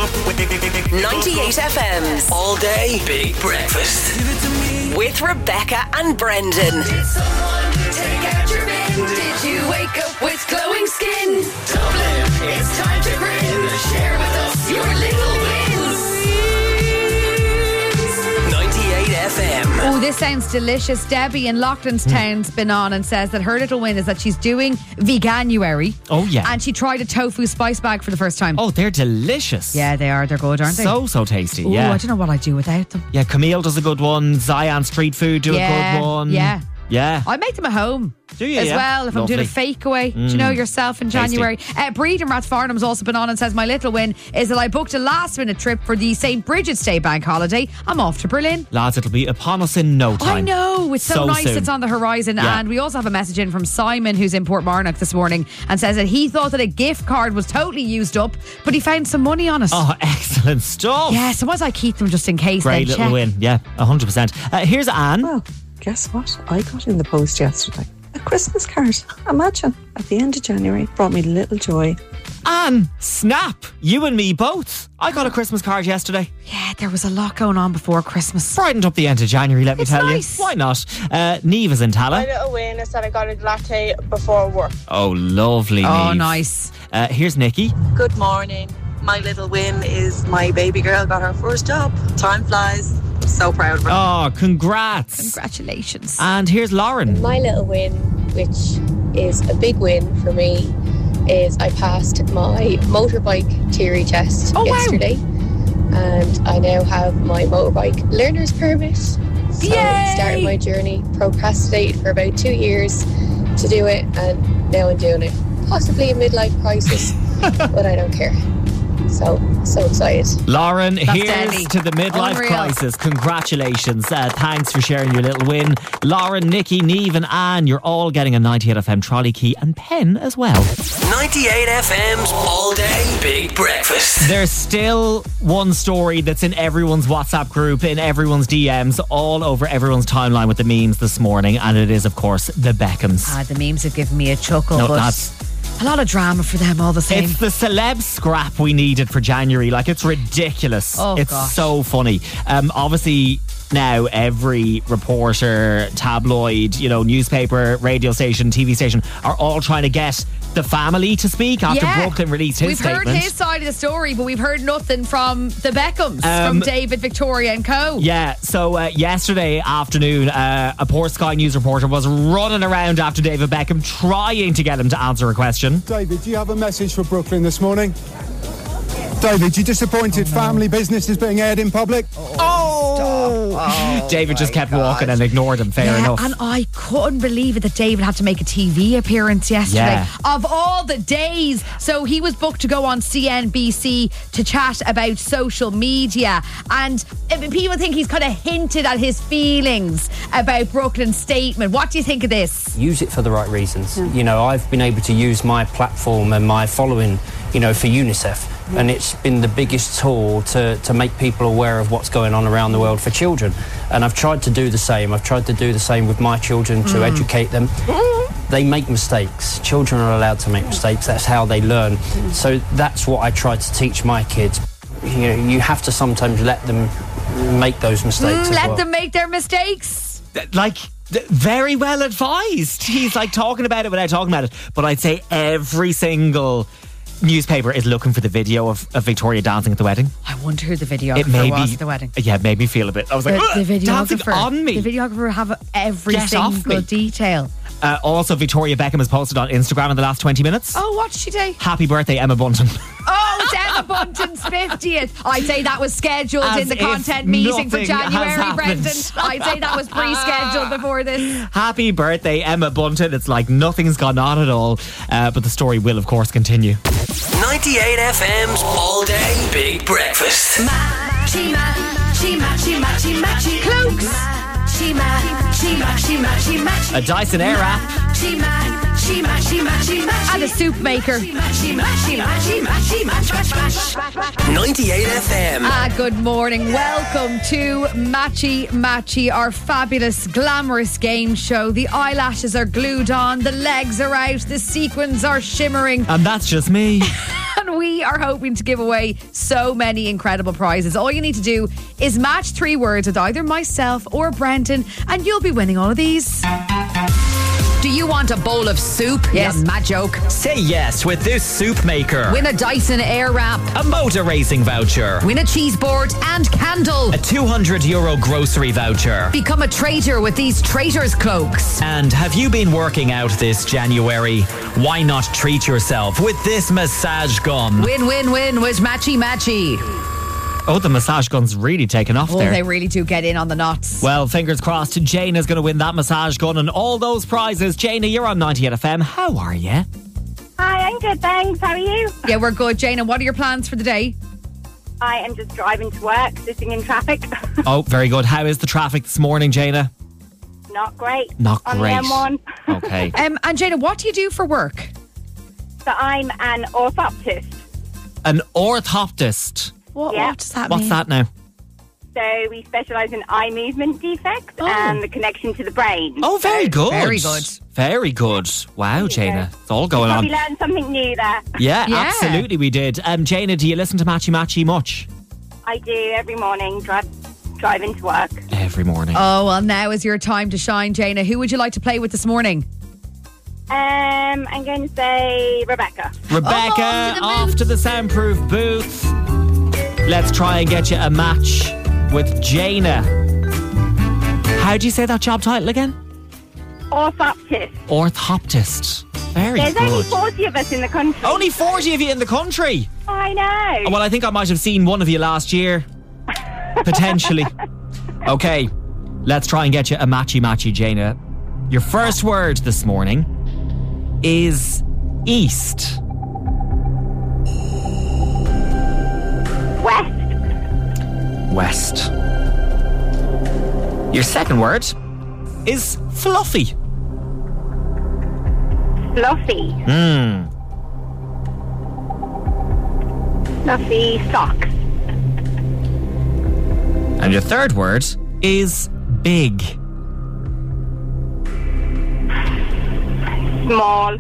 98 FM's All Day Big Breakfast with Rebecca and Brendan. Did someone take out your bin? Did you wake up with glowing skin? Dublin, it's time to grin. Share with us your little wins. 98 FM. Oh, this sounds delicious. Debbie in Loughlinstown's been on and says that her little win is that she's doing Veganuary. Oh, yeah. And she tried a tofu spice bag for the first time. Oh, they're delicious. Yeah, they are. They're good, aren't they? So tasty, Ooh, yeah. I don't know what I'd do without them. Yeah, Camille does a good one. Zion Street Food do a good one. Yeah. Yeah. I make them at home. Do you? As Yeah. well, if I'm doing a fake away. Do you know yourself in January? Breed in Rathfarnham's also been on and says, my little win is that I booked a last minute trip for the St. Bridget's Day bank holiday. I'm off to Berlin. Lads, it'll be upon us in no time. I know, it's so nice soon. it's on the horizon. Yeah. And we also have a message in from Simon, who's in Portmarnock this morning, and says that he thought that a gift card was totally used up, but he found some money on it. Oh, excellent stuff. Yeah, sometimes I keep them just in case. Great then little check. win. Yeah, 100%. Here's Anne. Well, guess what? I got in the post yesterday. A Christmas card. Imagine. At the end of January. Brought me little joy. Anne, snap. You and me both. I got a Christmas card yesterday. Yeah, there was a lot going on before Christmas. Brightened up the end of January, let me It's tell nice. you. Why not? Neve is in My Tala. little win is that I got a latte before work. Oh, lovely, Oh, Niamh. nice. Here's Nikki. Good morning. My little win is my baby girl got her first job. Time flies. I'm so proud of her. Oh, congrats. Congratulations. And here's Lauren. My little win, which is a big win for me, is I passed my motorbike theory test yesterday. And I now have my motorbike learner's permit. So Yay! I started my journey, procrastinated for about 2 years to do it, and now I'm doing it. Possibly a midlife crisis, but I don't care. So excited. Lauren, here's deadly. to the midlife Unreal. crisis. Congratulations. Thanks for sharing your little win. Lauren, Nikki, Niamh and Anne, you're all getting a 98 FM trolley key and pen as well. 98 FM's All Day Big Breakfast. There's still one story that's in everyone's WhatsApp group, in everyone's DMs, all over everyone's timeline with the memes this morning, and it is, of course, the Beckhams. The memes have given me a chuckle, No, but that's... a lot of drama for them all the same. It's the celeb scrap we needed for January. Like, it's ridiculous. Oh, it's gosh. so funny. Obviously, now every reporter, tabloid, newspaper, radio station, TV station are all trying to get the family to speak after Brooklyn released his statement. We've heard his side of the story, but we've heard nothing from the Beckhams, from David, Victoria and co. Yeah, so yesterday afternoon, a poor Sky News reporter was running around after David Beckham, trying to get him to answer a question. David, do you have a message for Brooklyn this morning? David, you disappointed family business is being aired in public? David just kept walking and ignored him, fair enough. And I couldn't believe it that David had to make a TV appearance yesterday. Yeah. Of all the days. So he was booked to go on CNBC to chat about social media. And people think he's kind of hinted at his feelings about Brooklyn's statement. What do you think of this? Use it for the right reasons. I've been able to use my platform and my following, for UNICEF. And it's been the biggest tool to make people aware of what's going on around the world for children. And I've tried to do the same. I've tried to do the same with my children to educate them. They make mistakes. Children are allowed to make mistakes. That's how they learn. So that's what I try to teach my kids. You have to sometimes let them make those mistakes as well. Let them make their mistakes. Very well advised. He's talking about it without talking about it. But I'd say every single newspaper is looking for the video of Victoria dancing at the wedding. I wonder who the videographer was at the wedding. Yeah, it made me feel a bit. I was like, the dancing videographer on me. The videographer have every Get off single me. detail. Also, Victoria Beckham has posted on Instagram in the last 20 minutes. Oh, what did she say? Happy birthday, Emma Bunton. Oh, it's Emma Bunton's 50th. I'd say that was scheduled As in the if content meeting for nothing has January, happened. Brendan. I'd say that was pre-scheduled before this. Happy birthday, Emma Bunton. It's like nothing's gone on at all. But the story will, of course, continue. 98 FM's All Day Big Breakfast. Matchy, matchy, matchy, matchy, matchy. Cloaks. Matchy, matchy, matchy, matchy, matchy. A Dyson Airwrap. Matchy, matchy, matchy, matchy, matchy. And a soup maker. Matchy, matchy, matchy, matchy, match, match, match. 98 FM. Good morning. Welcome to Matchy Matchy, our fabulous, glamorous game show. The eyelashes are glued on, the legs are out, the sequins are shimmering. And that's just me. And And we are hoping to give away so many incredible prizes. All you need to do is match 3 words with either myself or Brendan, and you'll be winning all of these. Do you want a bowl of soup? Yes. You mad joke. Say yes with this soup maker. Win a Dyson Airwrap. A motor racing voucher. Win a cheese board and candle. A €200 grocery voucher. Become a traitor with these traitors cloaks. And have you been working out this January? Why not treat yourself with this massage gun? Win, win, win with Matchy Matchy. Oh, the massage gun's really taken off there. They really do get in on the knots. Well, fingers crossed, Jana's going to win that massage gun and all those prizes. Jana, you're on 98 FM. How are you? Hi, I'm good, thanks. How are you? Yeah, we're good. Jana, what are your plans for the day? I am just driving to work, sitting in traffic. Oh, very good. How is the traffic this morning, Jana? Not great. Not on great. The M1. Okay. And Jana, what do you do for work? So I'm an orthoptist. An orthoptist. What does that mean? What's that now? So we specialise in eye movement defects and the connection to the brain. Oh, very good. Very good. Very good. Wow, Jana. It's all going on. We learned something new there. Yeah, absolutely we did. Jana, do you listen to Matchy Matchy much? I do every morning, driving to work. Every morning. Oh, well, now is your time to shine, Jana. Who would you like to play with this morning? I'm going to say Rebecca. Rebecca, off to the soundproof booth. Let's try and get you a match with Jana. How do you say that job title again? Orthoptist. Orthoptist. Very There's good. only 40 of us in the country. Only 40 of you in the country? I know. Well, I think I might have seen one of you last year. Potentially. Okay, let's try and get you a matchy matchy, Jana. Your first word this morning is east. West. Your second word is fluffy. Fluffy. Fluffy socks. And your third word is big. Small.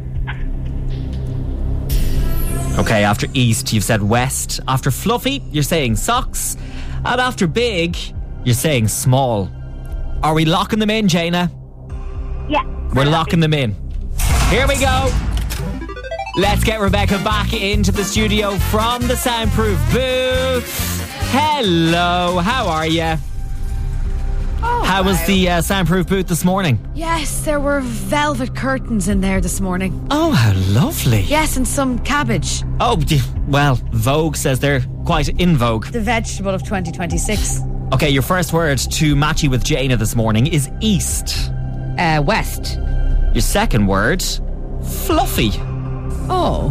Okay, after east, you've said west. After fluffy, you're saying socks. And after big, you're saying small. Are we locking them in, Jana? Yeah. We're locking them in. Here we go. Let's get Rebecca back into the studio from the soundproof booth. Hello, how are you? How was the soundproof booth this morning? Yes, there were velvet curtains in there this morning. Oh, how lovely. Yes, and some cabbage. Oh, well, Vogue says they're quite in vogue. The vegetable of 2026. Okay, your first word to matchy with Jana this morning is east. West. Your second word, fluffy. Oh.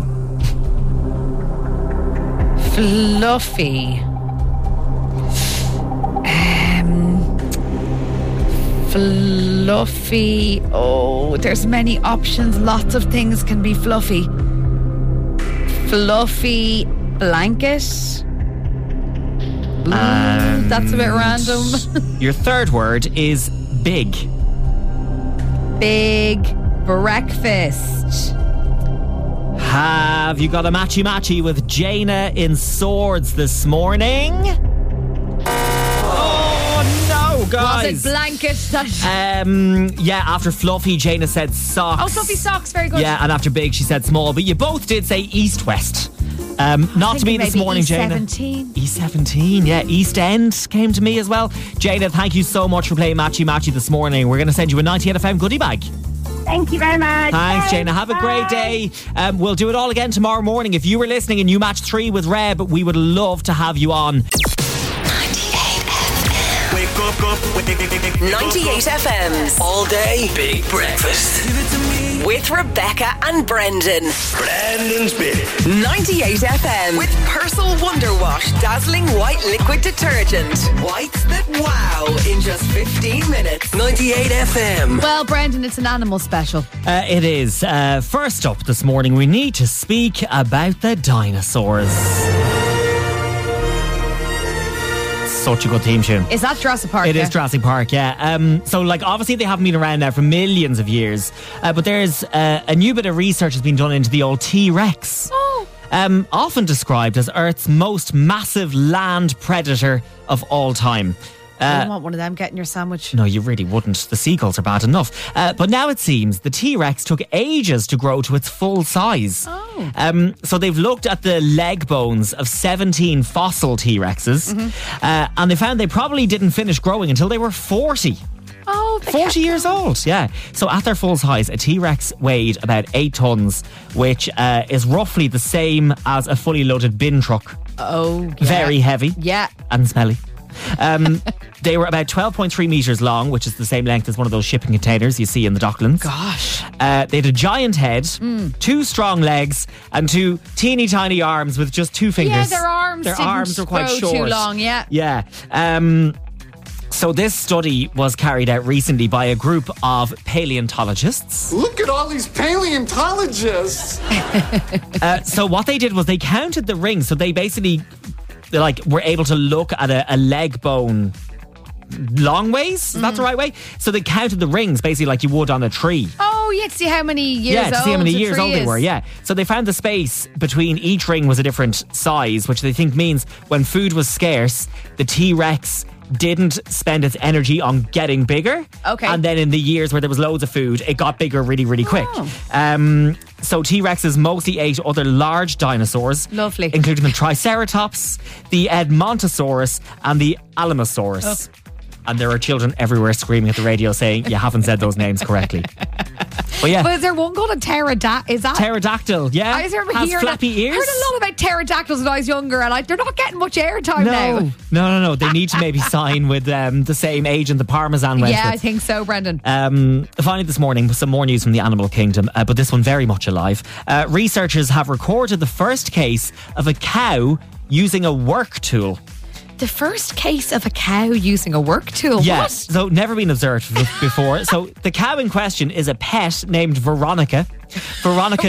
Fluffy. Fluffy. Oh, there's many options. Lots of things can be fluffy. Fluffy blanket. That's a bit random. Your third word is big. Big breakfast. Have you got a matchy matchy with Jana in Swords this morning? Oh no, guys! Was it blanket? Yeah, after fluffy, Jana said socks. Oh, fluffy socks, very good. Yeah, and after big, she said small. But you both did say east-west. Not to me this morning, Jana. E17. E17, yeah. East End came to me as well. Jana, thank you so much for playing Matchy Matchy this morning. We're going to send you a 98 FM goodie bag. Thank you very much. Thanks, Jana. Have a great day. We'll do it all again tomorrow morning. If you were listening and you matched 3 with Reb, we would love to have you on. 98 FM. All day, big breakfast. With Rebecca and Brendan. Brendan's Big. 98 FM. With Persil Wonder Wash. Dazzling white liquid detergent. Whites that wow in just 15 minutes. 98 FM. Well, Brendan, it's an animal special. It is. First up this morning, we need to speak about the dinosaurs. Such a good theme tune. Is that Jurassic Park? It is Jurassic Park, yeah. So, obviously they haven't been around now for millions of years. But there's a new bit of research has been done into the old T-Rex. Oh. Often described as Earth's most massive land predator of all time. You don't want one of them getting your sandwich. No, you really wouldn't. The seagulls are bad enough. But now it seems the T-Rex took ages to grow to its full size. So they've looked at the leg bones of 17 fossil T-Rexes, and they found they probably didn't finish growing until they were 40. Oh, 40 years old, yeah. So at their full size, a T-Rex weighed about 8 tons, which is roughly the same as a fully loaded bin truck. Oh, yeah. Very heavy. Yeah. And smelly. They were about 12.3 metres long, which is the same length as one of those shipping containers you see in the Docklands. Gosh. They had a giant head, 2 strong legs, and 2 teeny tiny arms with just 2 fingers. Yeah, their arms were quite grow short. too long, yeah. Yeah. So this study was carried out recently by a group of paleontologists. Look at all these paleontologists. So what they did was they counted the rings. So they basically were able to look at a leg bone long ways. Is that the right way? So they counted the rings basically like you would on a tree. Oh, yeah, to see how many years old to see how many the years tree old they is. were, yeah. So they found the space between each ring was a different size, which they think means when food was scarce, the T-Rex didn't spend its energy on getting bigger. Okay. And then in the years where there was loads of food, it got bigger really, really quick. So T-Rexes mostly ate other large dinosaurs. Lovely. Including the Triceratops, the Edmontosaurus, and the Alamosaurus. And there are children everywhere screaming at the radio saying, you haven't said those names correctly. But yeah. But is there one called a pterodactyl? Is that pterodactyl? Yeah. I remember has hearing flappy ears. I heard a lot about pterodactyls when I was younger, and they're not getting much airtime now. No. They need to maybe sign with the same agent the Parmesan went Yeah, with. I think so, Brendan. Finally this morning, some more news from the animal kingdom, but this one very much alive. Researchers have recorded the first case of a cow using a work tool. The first case of a cow using a work tool? Yes, What? so never been observed before. So the cow in question is a pet named Veronica. Veronica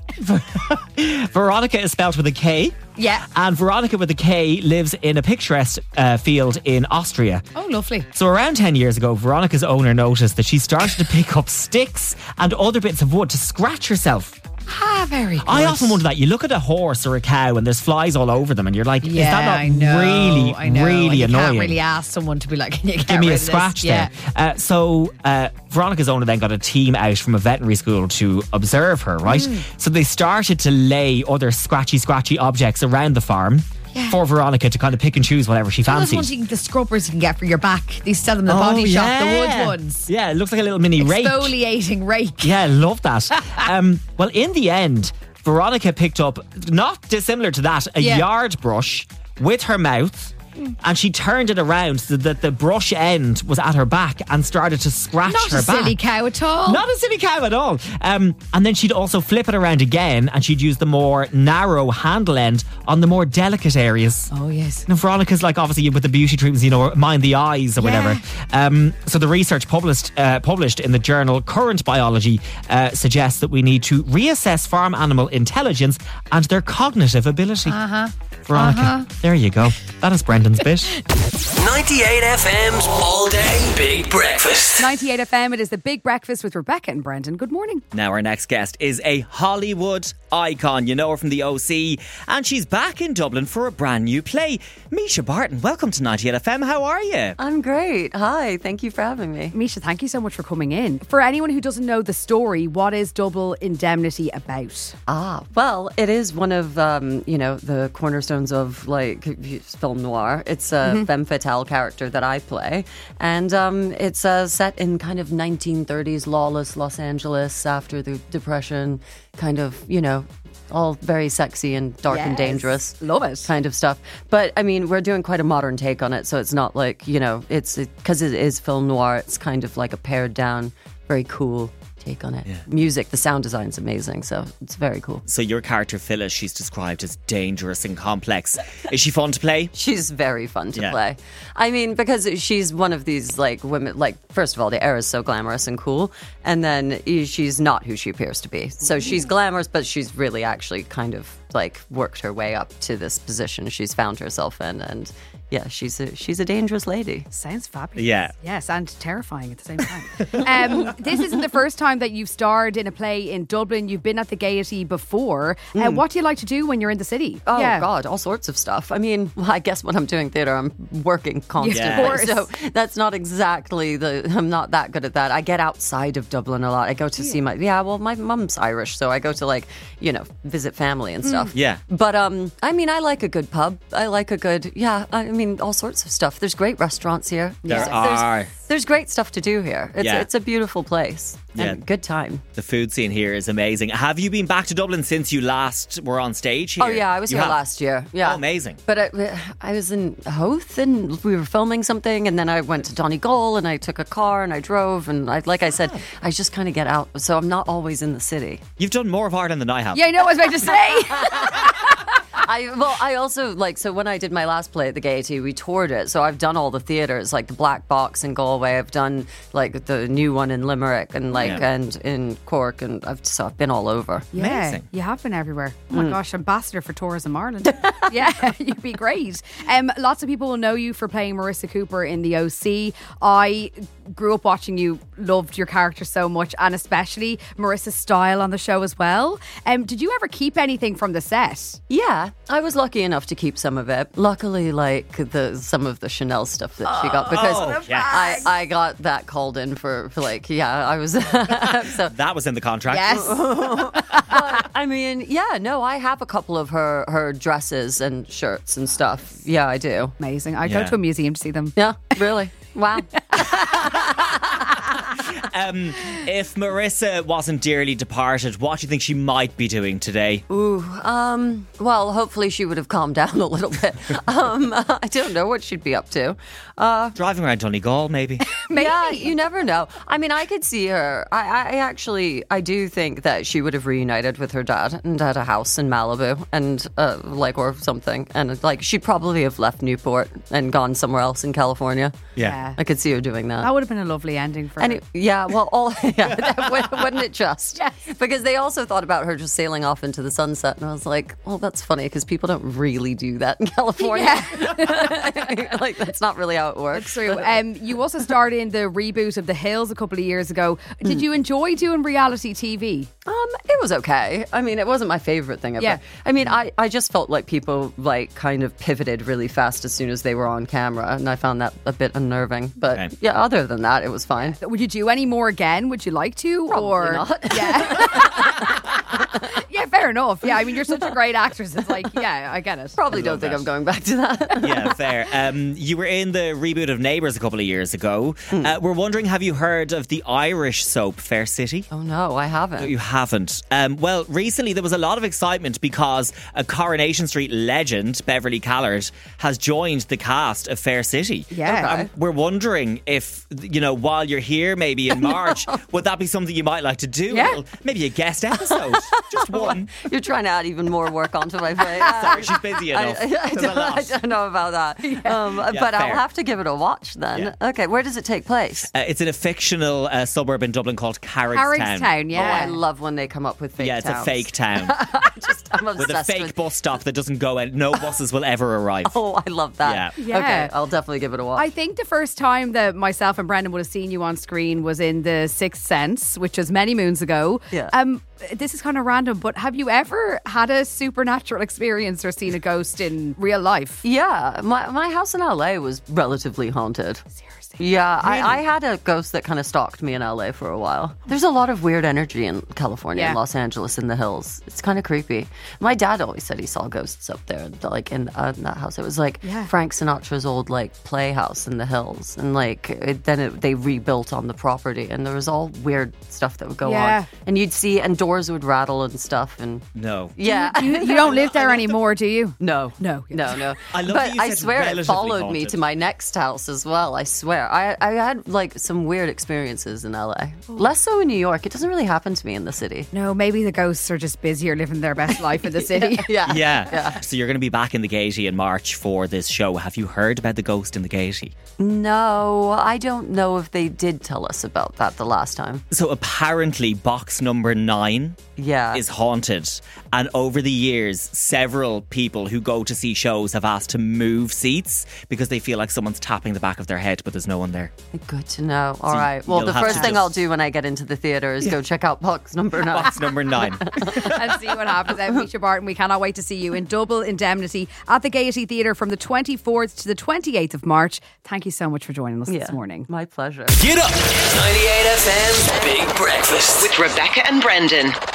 is spelled with a K. Yeah. And Veronica with a K lives in a picturesque field in Austria. Oh, lovely. So around 10 years ago, Veronica's owner noticed that she started to pick up sticks and other bits of wood to scratch herself. Ah, very good. I often wonder that. You look at a horse or a cow and there's flies all over them and you're like, is that not I know. really And you annoying? can't really ask someone to be like, can you Give me a scratch there. So Veronica's owner then got a team out from a veterinary school to observe her, right? So they started to lay other scratchy objects around the farm for Veronica to kind of pick and choose whatever she Those fancied. ones the scrubbers you can get for your back. They sell them in the body shop, the wood ones. Yeah, it looks like a little mini rake. Exfoliating rake. Yeah, love that. Well, in the end, Veronica picked up, not dissimilar to that, a yard brush with her mouth. And she turned it around so that the brush end was at her back and started to scratch Not her a back. silly cow at all. Not a silly cow at all. And then she'd also flip it around again and she'd use the more narrow handle end on the more delicate areas. Oh, yes. Now, Veronica's like, obviously, with the beauty treatments, mind the eyes or whatever. So the research published in the journal Current Biology suggests that we need to reassess farm animal intelligence and their cognitive ability. Veronica, there you go. That is Brendan's bit. 98 FM's All Day Big Breakfast. 98 FM, it is the Big Breakfast with Rebecca and Brendan. Good morning. Now our next guest is a Hollywood icon. You know her from the OC, and she's back in Dublin for a brand new play. Misha Barton, welcome to 98 FM. How are you? I'm great. Hi, thank you for having me. Misha, thank you so much for coming in. For anyone who doesn't know the story, what is Double Indemnity about? Well, it is one of, the cornerstones of film noir. It's a femme fatale character that I play, and it's set in kind of 1930s lawless Los Angeles after the Depression, kind of, all very sexy and dark and dangerous. Love it. Kind of stuff. But, I mean, we're doing quite a modern take on it, so it's not like, it's because it is film noir, it's kind of like a pared down, very cool take on it. Yeah. Music, the sound design's amazing, so it's very cool. So your character Phyllis, she's described as dangerous and complex. Is she fun to play? She's very fun to play. I mean, because she's one of these women, first of all, the air is so glamorous and cool, and then she's not who she appears to be. So she's glamorous, but she's really actually kind of worked her way up to this position she's found herself in, and yeah, she's a dangerous lady. Sounds fabulous. Yeah. Yes, and terrifying at the same time. This isn't the first time that you've starred in a play in Dublin. You've been at the Gaiety before. What do you like to do when you're in the city? Oh, God, all sorts of stuff. I mean, well, I guess when I'm doing theatre, I'm working constantly. Of course. So that's not exactly I'm not that good at that. I get outside of Dublin a lot. I go to see my mum's Irish, so I go to visit family and stuff. Yeah. But I mean, I like a good pub. I like a good, all sorts of stuff. There's great restaurants here. There's great stuff to do here. It's a beautiful place. And good time. The food scene here is amazing. Have you been back to Dublin since you last were on stage here? Oh yeah, I was here last year. Yeah. Oh, amazing. But I was in Howth and we were filming something, and then I went to Donegal and I took a car and I drove, and I said, I just kind of get out, so I'm not always in the city. You've done more of Ireland than I have. Yeah, I know what I was about to say. I also, so when I did my last play at the Gaiety, we toured it. So I've done all the theatres, like the Black Box in Galway. I've done the new one in Limerick and and in Cork, and I've been all over. Yeah, amazing. You have been everywhere. Oh my gosh, ambassador for Tourism Ireland. Yeah, you'd be great. Lots of people will know you for playing Marissa Cooper in The OC. I grew up watching you, loved your character so much, and especially Marissa's style on the show as well. Did you ever keep anything from the set? Yeah, I was lucky enough to keep some of it. Luckily, some of the Chanel stuff that she got, because I got that called in for I was so that was in the contract. Yes. But, I mean, I have a couple of her dresses and shirts and stuff. Yeah, I do. Amazing. I go to a museum to see them. Yeah, really. Wow. If Marissa wasn't dearly departed, what do you think she might be doing today? Well, hopefully she would have calmed down a little bit. I don't know what she'd be up to. Driving around Donegal, maybe. Yeah, you never know. I mean, I could see her. I do think that she would have reunited with her dad and had a house in Malibu and or something, and she'd probably have left Newport and gone somewhere else in California. Yeah. I could see her doing that. That would have been a lovely ending for her. Yeah, well, wouldn't it just? Yes. Because they also thought about her just sailing off into the sunset, and I was like, well, that's funny because people don't really do that in California. Yeah. That's not really how it works. It's true. You also starred in the reboot of The Hills a couple of years ago. Did you enjoy doing reality TV? It was okay. I mean, it wasn't my favorite thing ever. Yeah. I mean, I just felt like people kind of pivoted really fast as soon as they were on camera, and I found that a bit unnerving. But other than that, it was fine. Would you do any more again? Would you like to? Probably not. Yeah. Yeah, fair enough. Yeah, I mean, you're such a great actress. It's I get it. Probably don't think I'm going back to that. Yeah, fair. You were in the reboot of Neighbours a couple of years ago. We're wondering, have you heard of the Irish soap Fair City? Oh no, I haven't. No, you haven't. Well, recently there was a lot of excitement because a Coronation Street legend, Beverly Callard, has joined the cast of Fair City. Yeah. We're wondering if, while you're here, maybe in March, would that be something you might like to do? Yeah. Well, maybe a guest episode. Just one. You're trying to add even more work onto my plate. Sorry, she's busy enough. I don't know about that. But I'll have to give it a watch then. Yeah. Okay, where does it take place? It's in a fictional suburb in Dublin called Carrickstown. Carrickstown, yeah. Oh, I love when they come up with fake towns. Yeah, it's a fake town. I'm obsessed with a fake bus stop that doesn't go in. No buses will ever arrive. Oh, I love that. Yeah. Okay, I'll definitely give it a watch. I think the first time that myself and Brendan would have seen you on screen was in The Sixth Sense, which was many moons ago. Yeah. This is kind of random, but have you ever had a supernatural experience or seen a ghost in real life? Yeah, my house in LA was relatively haunted. Seriously? Yeah, Really? I had a ghost that kind of stalked me in LA for a while. There's a lot of weird energy in California and Los Angeles in the hills. It's kind of creepy. My dad always said he saw ghosts up there, in that house. It was Frank Sinatra's old playhouse in the hills, and they rebuilt on the property, and there was all weird stuff that would go on, and you'd see, and doors would rattle and stuff, and no, you don't live there anymore, do you? No. I love that you I said swear it relatively followed me haunted. to my next house as well. I swear. I had some weird experiences in LA. Less so in New York. It doesn't really happen to me in the city. No, maybe the ghosts are just busier living their best life in the city. Yeah. So you're going to be back in the Gaiety in March for this show. Have you heard about the ghost in the Gaiety? No, I don't know if they did tell us about that the last time. So apparently box number 9 is haunted. And over the years, several people who go to see shows have asked to move seats because they feel like someone's tapping the back of their head, but there's no one there. Good to know. All right. Well, the first thing I'll do when I get into the theatre is go check out box number 9. Box number 9. And see what happens. Misha Barton, we cannot wait to see you in Double Indemnity at the Gaiety Theatre from the 24th to the 28th of March. Thank you so much for joining us this morning. My pleasure. Get up! 98 FM's Big Breakfast with Rebecca and Brendan.